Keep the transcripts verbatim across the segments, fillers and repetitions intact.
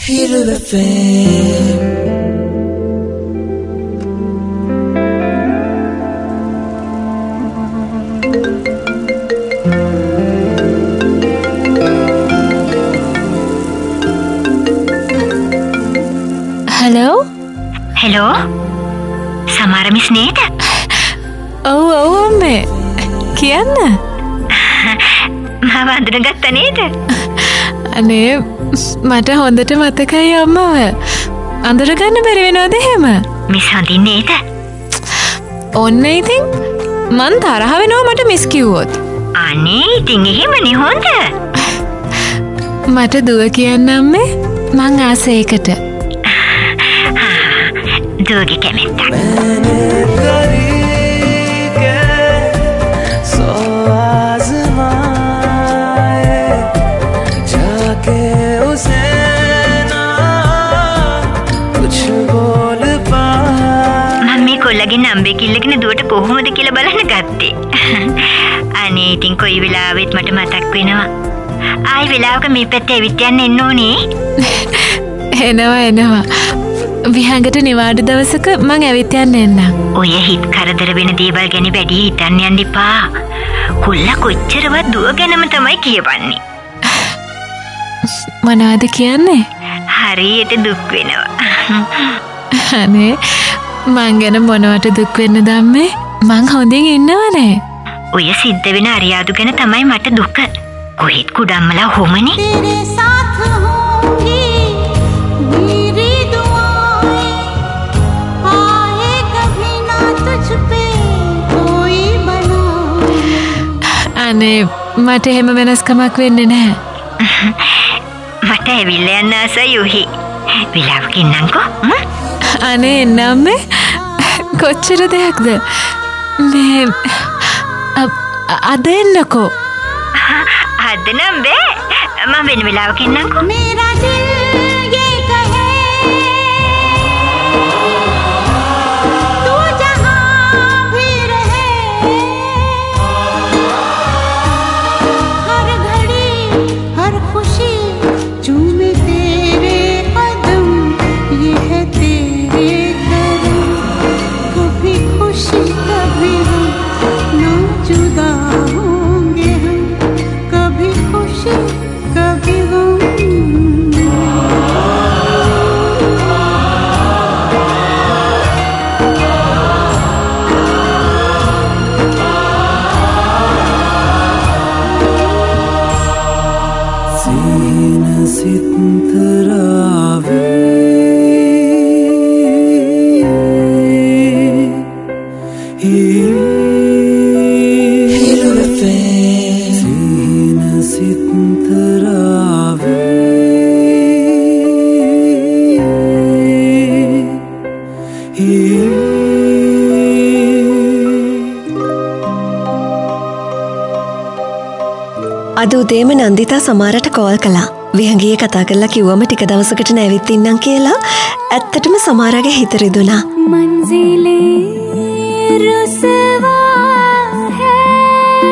Hero F M. Hello? Hello? Samara miss nේද? ඔව් ඔව් අම්මේ. කියන්න. මාව අඳුනගත්තා නේද? අනේ මට හොඳට මතකයි අම්මව. අඳුරගන්න බැරි වෙනවද එහෙම? මිස් හඳින්නේ නේද? ඔන්න ඉතින් මං තරහ වෙනවා මට මිස් කිව්වොත්. අනේ ඉතින් එහෙමනේ හොඳ. මට දුව කියන්න අම්මේ. මං ආසේ ඒකට. දුවගේ කැමැත්ත. කොල්ලගේ නම්බර් කිල්ලගෙන දුවට කොහොමද කියලා බලන්න ගත්තේ. අනේ ඉතින් කොයි වෙලාවෙත් මට මතක් වෙනවා. ආයි වෙලාවක මේ පැත්තේ ඇවිත් යන්න එන්න ඕනේ. එනවා එනවා. විහංගට නිවාඩු දවසක මං ඇවිත් යන්න එන්නම්. ඔය හිත කරදර වෙන දේවල් ගැන වැඩි හිතන්න යන්න එපා. කොල්ලා කොච්චරවත් දුව ගැනම තමයි කියවන්නේ. මොනවද කියන්නේ? හරියට දුක් වෙනවා. අනේ මං ගැන මොනවට දුක් වෙන්න දම්මේ? මං හොඳින් ඉන්නවනේ. ඔය සිද්ධ වෙන අරියාදු ගැන තමයි මට දුක. කොහෙත් කුඩම්මලා හොමනේ. අනේ මට එහෙම වෙනස්කමක් වෙන්නේ නැහැ. මට ඇවිල්ලා යන්න ආසයි උහි. විලාවක ඉන්නම්කෝ. අනේ එන්නම්මේ. කොච්චර දෙයක්ද මේ අද එන්නකෝ. අද නම් බෑ. මම වෙන වෙලාවක එන්නම්කෝ. මේරා දිල් යේ කහේ तू जहां भी रहे हर घड़ी हर खुशी चूमे तेरे कदम ये है तेरे करम कभी खुशी कभी हम ना जुदा होंगे हम कभी खुशी कभी गम. අද උදේම නන්දිතා සමාරට කෝල් කළා. විහංගියේ කතා කරලා කිව්වම ටික දවසකට නැවිත් ඉන්නම් කියලා. ඇත්තටම සමාරගේ හිත රිදුනා. मंजिलें रुसवा है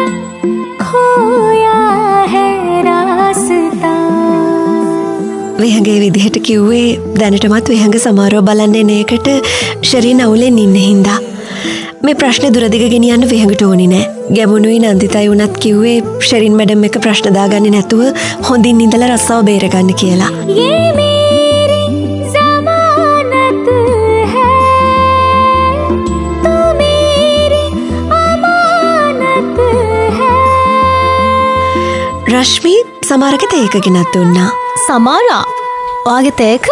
खोया है रास्ता. විහංගේ විදිහට කිව්වේ දැනටමත් විහංග සමාරව බලන්න එන එකට ශරීන අවුලෙන් ඉන්න හින්දා. මේ ප්‍රශ්නේ දුරදිග ගෙනියන්න විහංගට ඕනි නෑ. ගැමුණුයි නන්දිතයි උනත් කිව්වේ ශරීන් මැඩම් එක ප්‍රශ්න දාගන්නේ නැතුව හොඳින් ඉඳලා රස්සාව බේරගන්න කියලා. ये मेरी ज़मानत है तू मेरी अमानत है. රශ්මි සමාරගේ තේක ගෙනත් දුන්නා. සමාරා ඔයාගේ තේක?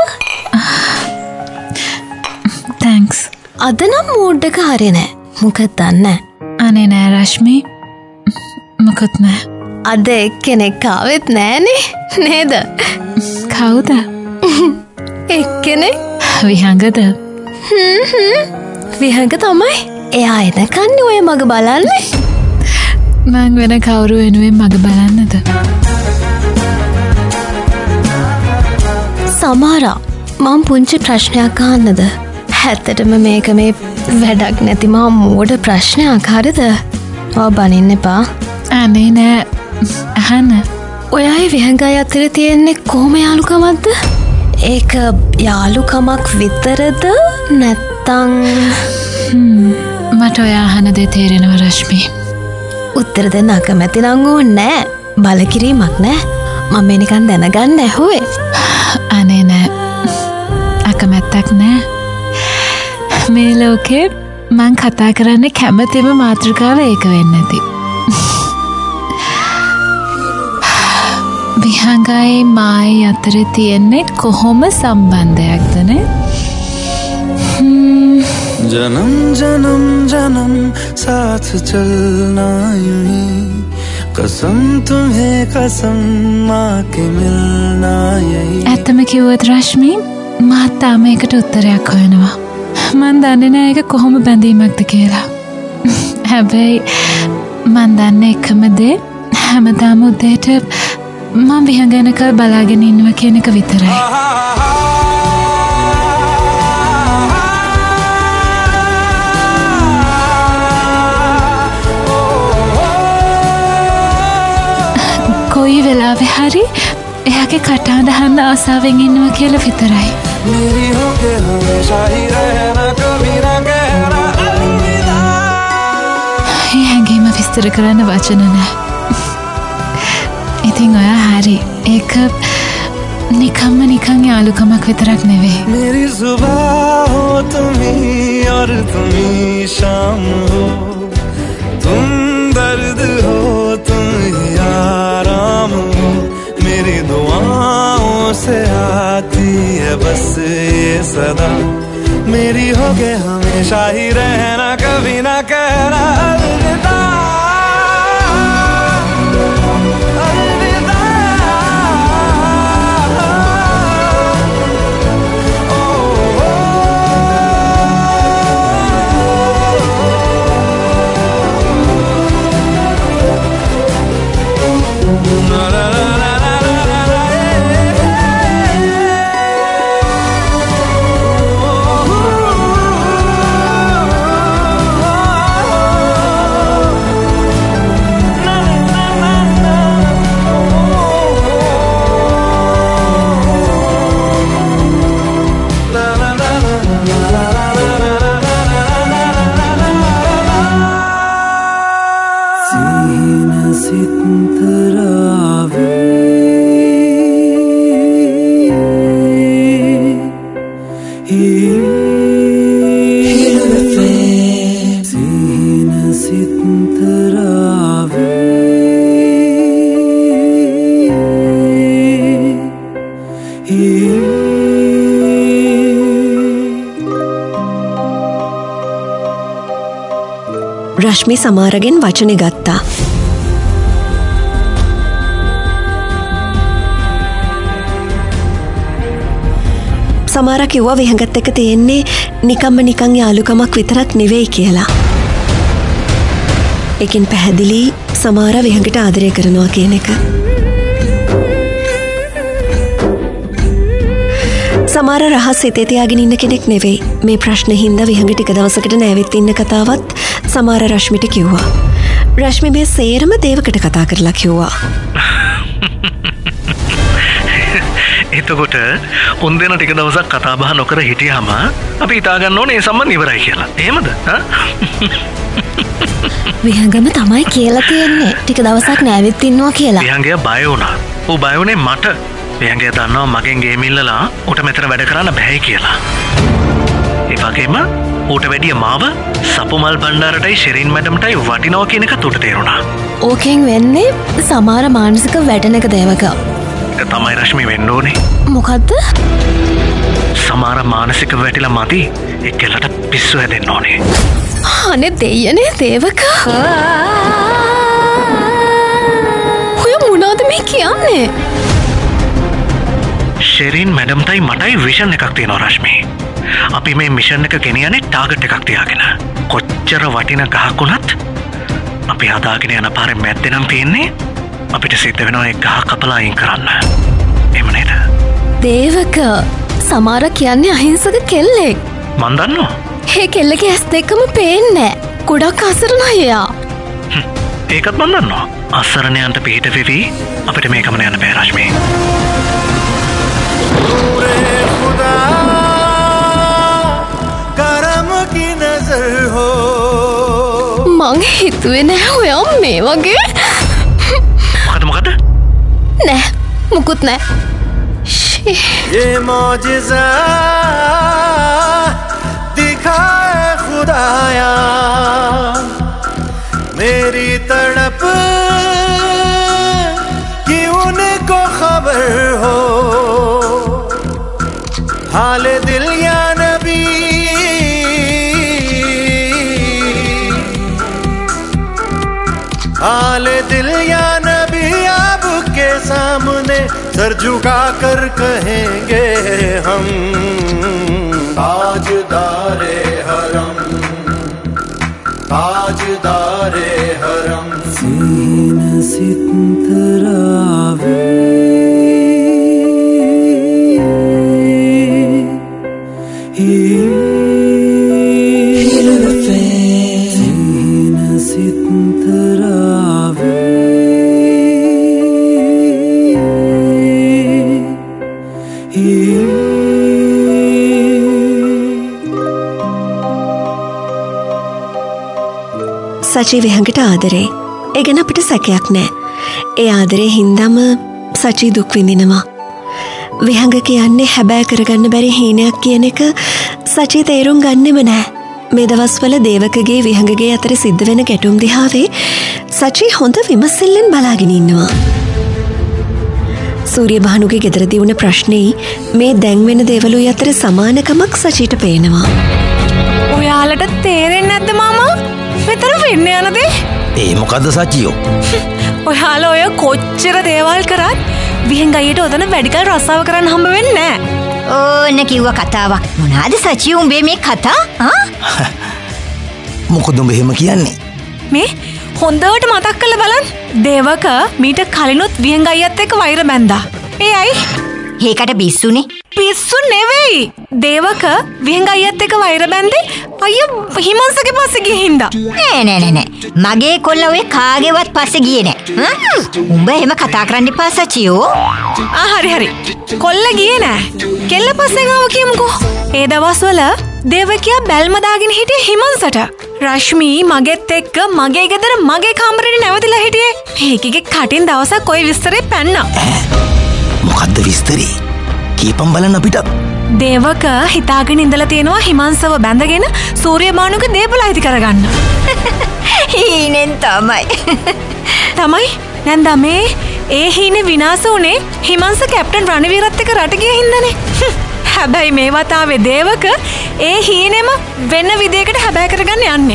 තැන්ක්ස්. අද නම් මූඩ් එක හරිය නෑ. මොකද දන්නේ? අනේ නෑ රශ්මි. මොකත් නෑ. අද එක්කෙනෙක් ආවෙත් නෑනේ නේද? කවුද? එක්කෙනෙක් විහංගද? හ්ම් හ්ම් විහංග තමයි. එයා එනකන්නේ ඔය මග බලන්නේ. මං වෙන කවුරු වෙනුවෙන් මග බලන්නද? සමාරා මම පුංචි ප්‍රශ්නයක් අහන්නද? ඇත්තටම මේක මේ වැඩක් නැති මා මෝඩ ප්‍රශ්නයක් හරිද? ඔය බනින්න එපා. අනේ නෑ අහන්න. ඔයයි විහංගයි අතර තියෙන්නේ කොහොම යාළුකමක්ද? ඒක යාළුකමක් විතරද නැත්තං මට ඔයා අහන දේ තේරෙනවා රශ්මි. උත්තර දෙන්න අකමැති නම් ඕනේ නෑ. බලකිරීමක් නෑ. මම මේ නිකන් දැනගන්න ඇහුවේ. අනේ නෑ. අකමැත්තක් නෑ. මේ ලෝකේ මං කතා කරන්න කැමතිම මාතෘකාව ඒක වෙන්න ඇති. විහංගයි මායි අතර තියෙන්නේ කොහොම සම්බන්ධයක්දනේ? जन्म जन्म जन्म साथ चलना यूं ही कसम तुम्हें कसम आके मिलना यही. ඇත්තම කිව්වොත් රශ්මි මාත් තාම ඒකට උත්තරයක් හොයනවා. මන් දන්නේ නෑ ඒක කොහොම බැඳීමක්ද කියලා. හැබැයි මන් දන්නේ එකම දේ හැමදාම උදේට මම විහංගනකල් බලාගෙන ඉන්නවා කියන එක විතරයි. කොයි වෙලාවෙ හරි එයාගේ කටහඬ අහන්න ආසාවෙන් ඉන්නවා කියලා විතරයි. मेरी होके हमेशा ही रहना कभी ना कहना अलविदा. ඒ හැඟීම විස්තර කරන්න වචන නෑ. ඉතින් ඔයා හරි. ඒක නිකම්ම නිකන් යාළුකමක් විතරක් නෙවෙයි. मेरी सुबह हो तुम ही और तुम ही शाम हो तुम दर्द हो तुम ही आराम हो मेरी दुआओं से आती है बस ये सदा मेरी होके हमेशा ही रहना कभी ना कहना अलविदा. රශ්මි සමාරගෙන් වචනෙ ගත්තා. සමාර කිව්වා විහඟත් එක්ක තියෙන්නේ නිකම්ම නිකන් යාළුකමක් විතරක් නෙවෙයි කියලා. ඒකෙන් පැහැදිලි සමාර විහඟට ආදරය කරනවා කියන එක. සමාර රහස් හිතේ තියාගෙන ඉන්න කෙනෙක් නෙවෙයි. මේ ප්‍රශ්නේ හින්දා විහඟ ටික දවසකට නැවෙත් ඉන්න කතාවත් සමාර රශ්මිට කිව්වා. රශ්මි මේ සේරම දේවකට කතා කරලා කිව්වා. එතකොට උන් දෙන ටික දවසක් කතා බහ නොකර හිටියාම අපි හිතාගන්න ඕනේ ඒ සම්බන්ධ ඉවරයි කියලා. එහෙමද? විහංගම තමයි කියලා තියෙන්නේ ටික දවසක් නැවෙත් ඉන්නවා කියලා. විහංගය බය වුණා. ඌ බය වුණේ මට. විහංගය දන්නවා මගෙන් ගේම් ඉල්ලලා ඌට මෙතන වැඩ කරන්න බැහැ කියලා. ඒ වගේම ඌට වැඩිය මාව සපුමල් බණ්ඩාරටයි ශෙරින් මැඩම්ටයි වටිනවා කියන එක උට තේරුණා. ඕකෙන් වෙන්නේ සමාර මානසික වැටෙන එක දේවක. ඒක තමයි රශ්මි වෙන්න ඕනේ. මොකද්ද? සමාර මානසික වැටිලා මදි එක්කලට පිස්සු හැදෙන්න ඕනේ. අනේ දෙයනේ දේවක. ඔය මොනවද මේ කියන්නේ? ශෙරින් මැඩම්ටයි මටයි විෂන් එකක් තියෙනවා රශ්මි. අපි මේ මිෂන් එක ගෙනියන්නේ ටාගට් එකක් තියාගෙන. කොච්චර වටින ගහක් වුණත් අපි හදාගෙන යන පාරේ මැද්දේ නම් තියෙන්නේ අපිට සිද්ධ වෙනවා ඒ ගහ කපලා අයින් කරන්න. එහෙම නේද? දේවක සමාර කියන්නේ අහිංසක කෙල්ලෙක්. මන් දන්නවා. ඒ කෙල්ලගේ ඇස් දෙකම පේන්නේ නැහැ. ගොඩක් අසරණ අයියා. ඒකත් මන් දන්නවා. අසරණයන්ට පිට වෙවි අපිට මේ ගමන යන්න බෑ රශ්මි. මං හිතුවේ නෑ ඔයා මේ වගේ. මොකද මොකද? නෑ මුකුත් නෑ. ये मौजिज़ा दिखाए खुदाया मेरी तड़प कि उनको खबर हो हाल दिल या नबी हाल दिल या नबी आपके सामने सर झुका कर कहेंगे हम ताजदारे हरम ताजदारे हरम सीन सितरावे सीन सितरावे සචී විහඟට ආදරේ. ඒ ගැන අපිට සැකයක් නෑ. ඒ ආදරේ හින්දාම සචී දුක් විඳිනවා. විහඟ කියන්නේ හැබෑ කරගන්න බැරි හීනයක් කියන එක සචී තේරුම් ගන්නෙම නෑ. මේ දවස්වල දේවකගේ විහඟගේ අතර සිද්ධ වෙන ගැටුම් දිහාවේ සචී හොඳ විමසිල්ලෙන් බලාගෙන ඉන්නවා. සූරිය භානුගේ ගෙදරදී වුණ ප්‍රශ්නේ මේ දැන් වෙන දේවලුයි අතර සමානකමක් සචීට පේනවා. ඔයාලට තේරෙන්නේ නැද්ද මාමා? මෙතන වෙන්නේ යන දේ? ඒ මොකද්ද සචියෝ? ඔයාලා ඔය කොච්චර දේවල් කරත් විහෙන් ගයියට ඔතන වැඩිකල් රස්සාව කරන්න හම්බ වෙන්නේ නැහැ. ඕන කිව්ව කතාවක්. මොනවාද සචි උඹේ මේ කතා? ආ? මොකද උඹ එහෙම කියන්නේ? මේ හොඳට මතක් කරලා බලන්න. දේවක මීට කලිනුත් විහෙන් ගයියත් එක්ක වෛර බැන්දා. ඒ අයි ඒකට බිස්සුනේ. පිස්සු නෙවෙයි. දේවක විහෙන් ගයියත් එක්ක වෛර බැන්දේ අයියෝ හිමංසගේ පස්සේ ගිහින්දා. නෑ නෑ නෑ නෑ. මගේ කොල්ල ඔය කාගේවත් පස්සේ ගියේ නෑ. උඹ එහෙම කතා කරන්න එපා සචියෝ. ආ හරි හරි. කොල්ල ගියේ නෑ. කෙල්ල පස්සේ ගාව කියමුකෝ. ඒ දවස්වල දේවකියා බැල්ම දාගෙන හිටියේ හිමංසට. රශ්මි මගෙත් එක්ක මගේ ගෙදර මගේ කාමරේට නැවතිලා හිටියේ. ඒකගේ කටින් දවසක් ওই විස්තරේ පැන්නා. මොකද්ද විස්තරේ? කීපම් බලන්න අපිට. දේවක හිතාගෙන ඉඳලා තියෙනවා හිමංසව බැඳගෙන සූරිය භානුගේ දේපල අයිති කරගන්න. හීනෙන් තමයි. තමයි නැන්දා මේ ඒ හීනේ විනාශ වුණේ හිමංස කැප්ටන් රණවීරත් එක්ක රට ගිය හින්දානේ. හැබැයි මේ වතාවේ දේවක ඒ හීනෙම වෙන විදියකට හැබෑ කරගන්න යන්නේ.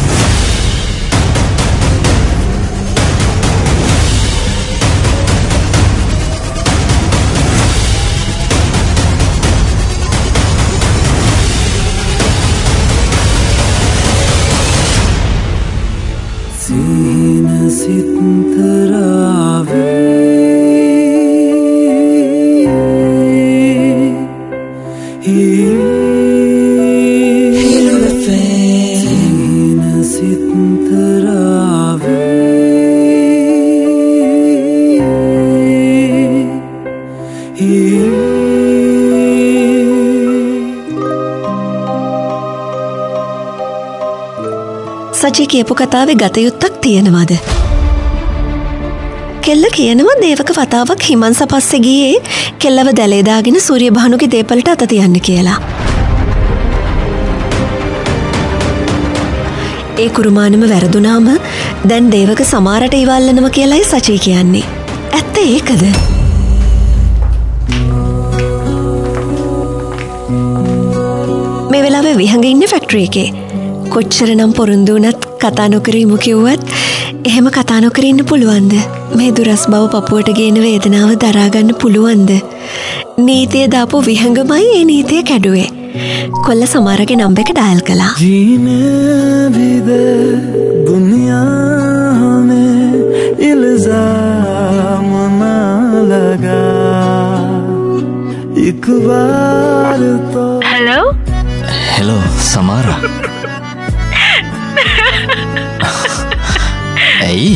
सीन सितरावे सीन सितरावे සචී කියපු කතාවේ ගතයුත්තක් තියෙනවද? කෙල්ල කියනවා දේවක වතාවක් හිමංස පස්සේ ගියේ කෙල්ලව දැලේ දාගෙන සූරිය භානුගේ දේපලට අත තියන්න කියලා. ඒ කුරුමානම වැරදුනාම දැන් දේවක සමාරට ඉවල්ලනවා කියලායි සචී කියන්නේ. ඇත්ත ඒකද? මේ වෙලාවේ විහඟ ඉන්නේ ෆැක්ටරි එකේ. කොච්චර නම් පොරොන්දු වුණත් කතා නොකර ඉමු කිව්වත් එහෙම කතා නොකර ඉන්න පුළුවන්ද? මේ දුරස් බව පපුවට ගේන වේදනාව දරා ගන්න පුළුවන්ද? නීතිය දාපු විහඟමයි ඒ නීතිය කැඩුවේ. කොල්ල සමහරගේ නම්බර් එක ඩයල් කළා. जीने भी दे दुनिया में इल्जाम ना लगा एक बार तो හෙලෝ හෙලෝ සමාරා. ඇයි?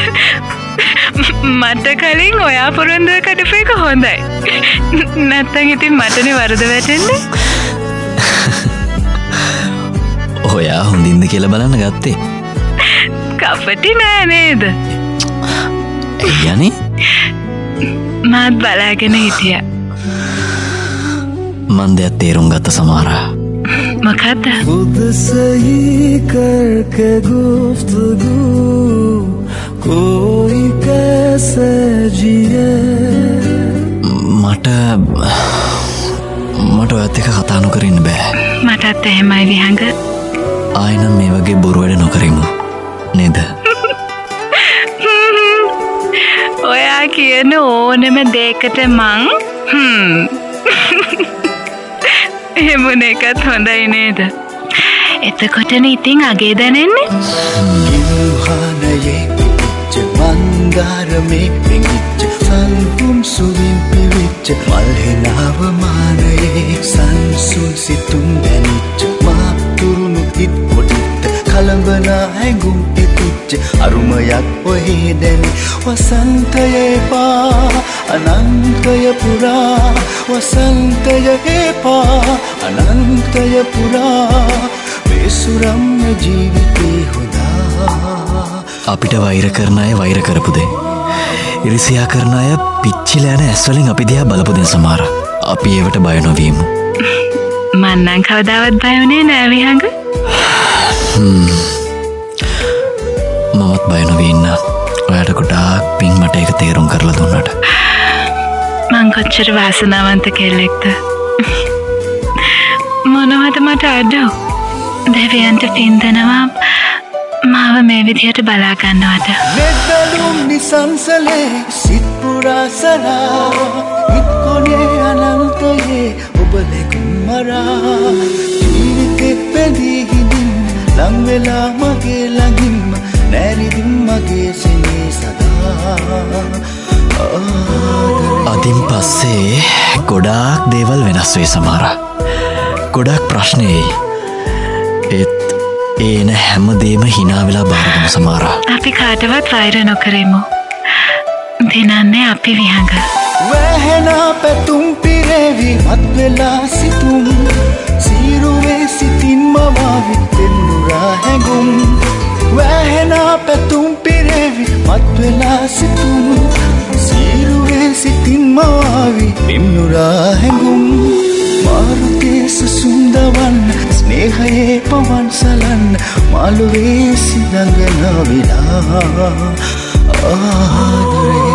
මට කලින් ඔයා පොරොන්දුව කඩපු එක හොඳයි. නැත්තම් ඉතින් මටනේ වරද වැටෙන්නේ. ඔයා හොඳින්ද කියලා බලන්න ගත්තේ. කපටි නෑ නේද? යනි මාත් බලාගෙන හිටිය. මන් දෙයක් තේරුම් ගත්ත සමාරා. මොකද්ද? खुद सही करके गुफ्तगू कोई कैसे जिए මට මට ඔයත් එක කතා නොකර ඉන්න බෑ. මටත් එහෙමයි විහඟ. ආයෙනම් මේ වගේ බොරු වැඩ නොකරමු නේද? ඔයා කියන ඕනෙම දෙයකට මං හ්ම් එහෙම එකත් හොඳයි නේද? එතකොටනේ ඉතින් අගේ දැනෙන්නේ. කිම්හානයේ පිච්ච මන්දාරමේ පිච්ච සල්පුම් සුවින් පිවිච්ච මල්හිනාව මානයේ සංසුන් සිතුම් දැනිච්ච මා තුරුණු හිත් කොටිට කලඹනා හැඟුම් පිපිච්ච අරුමයක් ඔහේ දැනි වසන්තයේ පා අනන්තය පුරා වසන්තය එපා අනන්තය පුරා වේසුරම්ය ජීවිතේ හොදා. අපිට වෛර කරන අය වෛර කරපු දේ, ඉරිසියා කරන අය පිච්චිලා යන ඇස්වලින් අපි දිහා බලපු දේ සමහර. අපි ඒවට බය නොවීමු. මං නම් කවදාවත් බය වුණේ නෑ විහඟ. මමත් බය නොවී ඉන්න. ඔයාට ගොඩාක් පිං මට ඒක තේරුම් කරලා දුන්නට. මං කොච්චර වාසනාවන්ත කෙල්ලෙක්ද. මොනවද මට අඩු? දෙවියන්ට පින් දෙනවා මාව මේ විදිහට බලා ගන්නවට. නෙදලුම් නිසංසලේ සිත් පුරා සරා හිත් කොනේ අනන්තයේ ඔබ ලැබුම් මරා ජීවිතේ පැදී හිඳින් ලං වෙලා මගේ ළඟින්ම නැරිදින් මගේ සෙනේ සදා. අදින් පස්සේ ගොඩාක් දේවල් වෙනස් වේ සමහර. ගොඩාක් ප්‍රශ්නේ ඒත් ඒන හැම දේම හිනා වෙලා බාරගමු සමහර. අපි කාටවත් වෛර නොකරමු. දිනන්නේ අපි විහඟ. වැහෙනා පැතුම් පිරේවි මත් වෙලා සිතුම් සීරුවේ සිතින් මවාවි පෙන්නුරා හැඟුම්. වැහෙනා පැතුම් පිරේවි මත් වෙලා සිතුම් සීරුවේ සිතින් මවාවි පෙන්නුරා හැඟුම්. මාරුකේ සුසුන්දවන් ස්නේහයේ පවන් සලන් මාළුවේ සිදඟන විලා ආදරේ.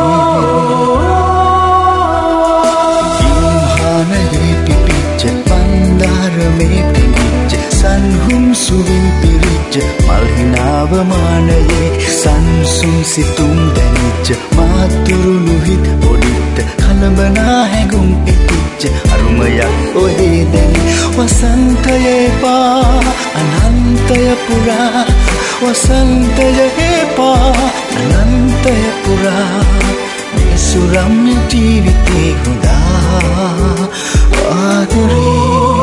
කිම්හානයේ පිපිච්ච පන්දාරමේ පිපිච්ච සන්හුම් සුවින් පිරිච්ච මල්හිනාව මානයේ සංසුන් සිතුම් දැනිච්ච මාතුරුණු හිත් පොඩිට කලඹනා හැඟුම් පිපිච්ච අරුමයක් ඔහේ දැනි වසන්තයේ පා අනන්තය පුරා වසන්තය එපා අනන්තය පුරා වේසුරම්ය ජීවිතේ හොදා ආදරේ.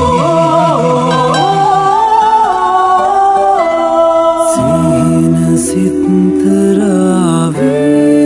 සීන සිත්තරාවේ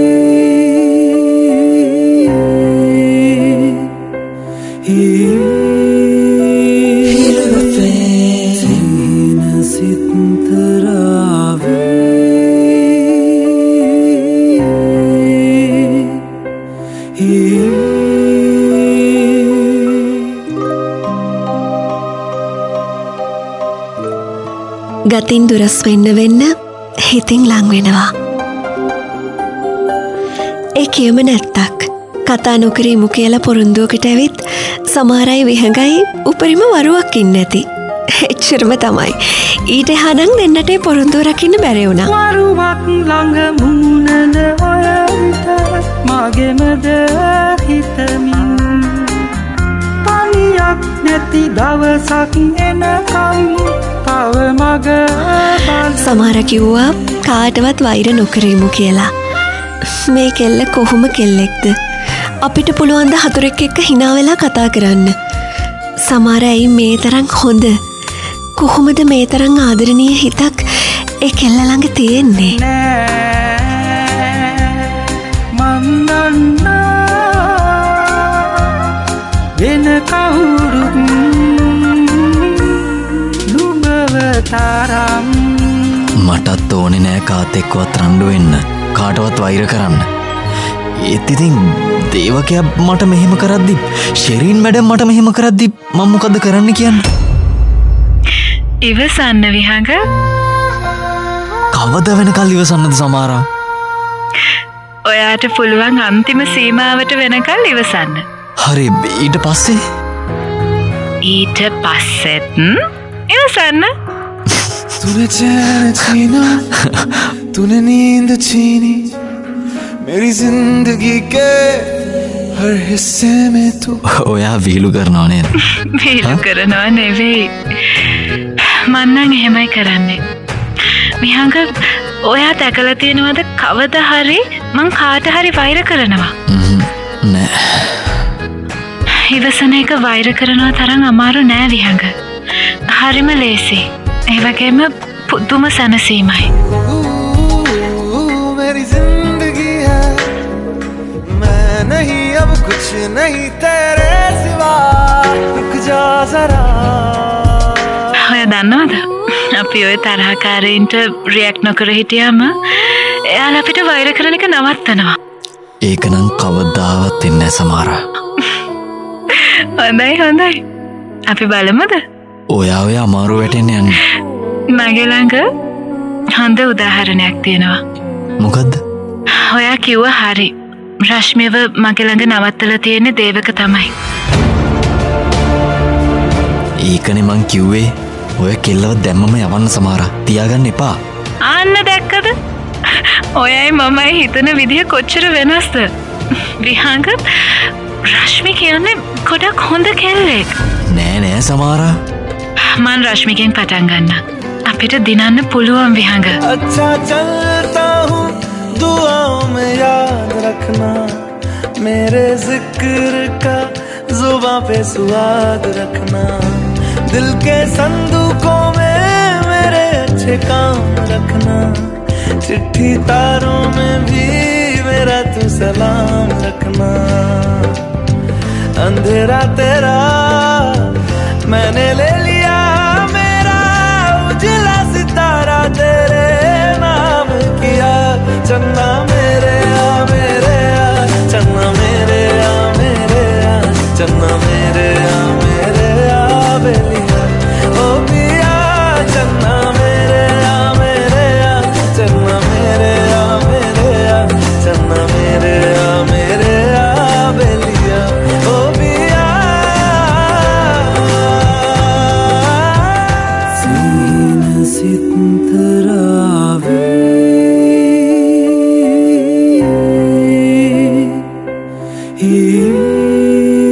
ගතින් දුරස් වෙන්න වෙන්න හිතින් ලං වෙනවා. ඒ කියම නැත්තක් කතා නොකරීමු කියලා පොරොන්දුවකට ඇවිත් සමහරයි විහඟයි උපරිම වරුවක් ඉන්න ඇති. එච්චරම තමයි. ඊට හනං දෙන්නට පොරොන්දුව රකින්න බැරි වුණා. වරුවක් ළඟ මුණන ඔය විට මගෙමද හිතමින් පනියක් නැති දවසක් එනකම් තව මග සමහර කිව්වා කාටවත් වෛර නොකරීමු කියලා. මේ කෙල්ල කොහොම කෙල්ලෙක්ද? අපිට පුළුවන් ද හතුරෙක් එක්ක hina වෙලා කතා කරන්න? සමහර අය මේ තරම් හොඳ කොහොමද මේ තරම් ආදරණීය හිතක් ඒ කෙල්ල ළඟ තියෙන්නේ? මන් දන්නා වෙන කවුරුත් තරම් මටත් ඕනේ නෑ කාත් එක්කවත් රණ්ඩු වෙන්න, කාටවත් වෛර කරන්න. ඒත් ඉතින් දේවකයා මට මෙහෙම කරද්දි, ෂෙරින් මැඩම් මට මෙහෙම කරද්දි මම මොකද කරන්න කියන්නේ? ඉවසන්න විහඟ. කවද වෙනකල් ඉවසන්නද සමාරා? ඔයාට පුළුවන් අන්තිම සීමාවට වෙනකල් ඉවසන්න. හරි, ඊට පස්සේ? ඊට පස්සෙත් ඉවසන්න. तूने चैन छीना, तूने नींद छीनी, मेरी जिंदगी के हर हिस्से में तू. ඔයා වීලු කරනවා නේද? වීලු කරනවා නෙවෙයි. මං නම් එහෙමයි කරන්නේ. විහඟ, ඔයා දැකලා තියෙනවද කවදා හරි මං කාට හරි වෛර කරනවා? නෑ. ඉවසන එක වෛර කරනවා තරම් අමාරු නෑ විහඟ. හරිම ලේසි. ඒ වගේම පුදුම සැනසීමයි. मेरी जिंदगी है, मैं नहीं अब कुछ नहीं तेरे सिवा, रुक जा जरा. ඔය දන්නවද? අපි ඔය තරහකාරීන්ට රියැක්ට් නොකර හිටියාම එයාලා අපිට වෛර කරන එක නවත්තනවා. ඒක නම් කවදාවත් වෙන්නේ නැහැ සමාරා. හොඳයි හොඳයි. අපි බලමුද? ඔයා ඔය අමාරු වැටෙන්න යන්නේ. මගේ ළඟ හොඳ උදාහරණයක් තියෙනවා. මොකද්ද? ඔයා කිව්වා හරි. රශ්මියව මගේ ළඟ නවත්තලා තියෙන්නේ දේවක තමයි. ඒකනේ මං කිව්වේ ඔය කෙල්ලව දැම්මම යවන්න සමාරා. තියාගන්න එපා. ආන්න දැක්කද? ඔයයි මමයි හිතන විදිහ කොච්චර වෙනස්ද? විහඟ, රශ්මි කියන්නේ ගොඩක් හොඳ කෙල්ලෙක්. නෑ නෑ සමාරා. මං රශ්මිගෙන් පටන් ගන්න. අපිට දිනන්න පුළුවන් විහඟ. अच्छा चलता हूँ, दुआओं में याद रखना, मेरे जिक्र का जुबां पे स्वाद रखना, दिल के संदूकों में मेरे अच्छे काम रखना, चिट्ठी तारों में भी मेरा तू सलाम रखना, अंधेरा तेरा मैंने ले लिया, मेरा उजला सितारा तेरे नाम किया, चन्ना मेरे आ मेरे आ, चन्ना मेरे आ मेरे आ, चन्ना मेरे आ मेरे आ बेलिया, ओ पिया चन्ना मेरे आ मेरे आ, चन्ना मेरे आ मेरे आ, चन्ना मेरे आ मेरे आ बेलिया, ओ पिया. सीन सितरावे ही